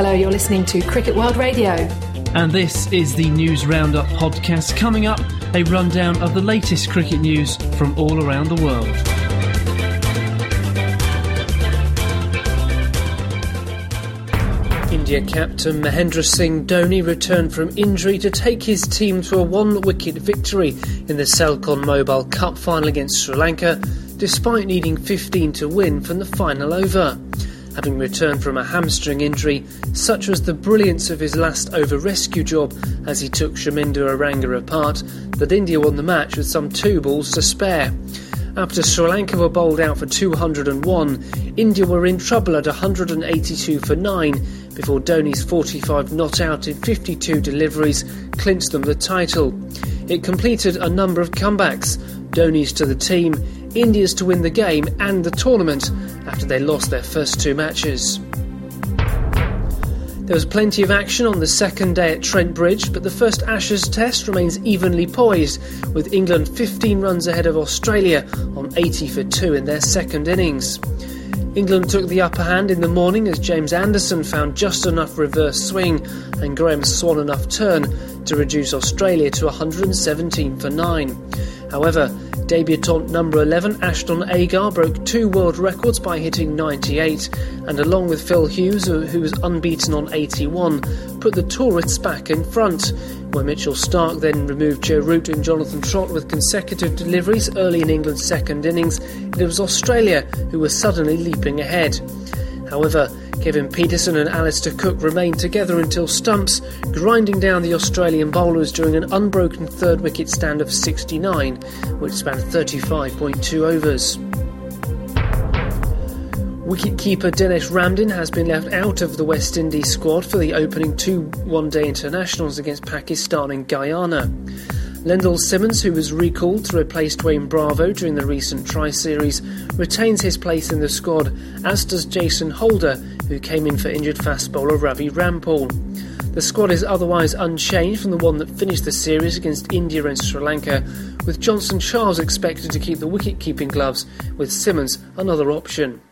Hello, you're listening to Cricket World Radio. And this is the News Roundup podcast. Coming up, a rundown of the latest cricket news from all around the world. India captain Mahendra Singh Dhoni returned from injury to take his team to a one-wicket victory in the Selcon Mobile Cup final against Sri Lanka, despite needing 15 to win from the final over. Having returned from a hamstring injury, such was the brilliance of his last over rescue job as he took Shaminda Aranga apart, that India won the match with some 2 balls to spare. After Sri Lanka were bowled out for 201, India were in trouble at 182 for 9 before Dhoni's 45 not out in 52 deliveries clinched them the title. It completed a number of comebacks, Dhoni's to the team, India's to win the game and the tournament after they lost their first 2 matches. There was plenty of action on the second day at Trent Bridge, but the first Ashes test remains evenly poised, with England 15 runs ahead of Australia on 80 for 2 in their second innings. England took the upper hand in the morning as James Anderson found just enough reverse swing and Graham Swan enough turn to reduce Australia to 117 for 9. However, debutant number 11 Ashton Agar broke 2 world records by hitting 98 and, along with Phil Hughes, who was unbeaten on 81, put the tourists back in front, where Mitchell Starc then removed Joe Root and Jonathan Trott with consecutive deliveries early in England's second innings. It was Australia who were suddenly leaping ahead. However, Kevin Peterson and Alistair Cook remained together until stumps, grinding down the Australian bowlers during an unbroken third wicket stand of 69, which spanned 35.2 overs. Wicketkeeper Dinesh Ramdin has been left out of the West Indies squad for the opening 2 one-day internationals against Pakistan and Guyana. Lendl Simmons, who was recalled to replace Dwayne Bravo during the recent Tri-Series, retains his place in the squad, as does Jason Holder, who came in for injured fast bowler Ravi Rampal. The squad is otherwise unchanged from the one that finished the series against India and Sri Lanka, with Johnson Charles expected to keep the wicket-keeping gloves, with Simmons another option.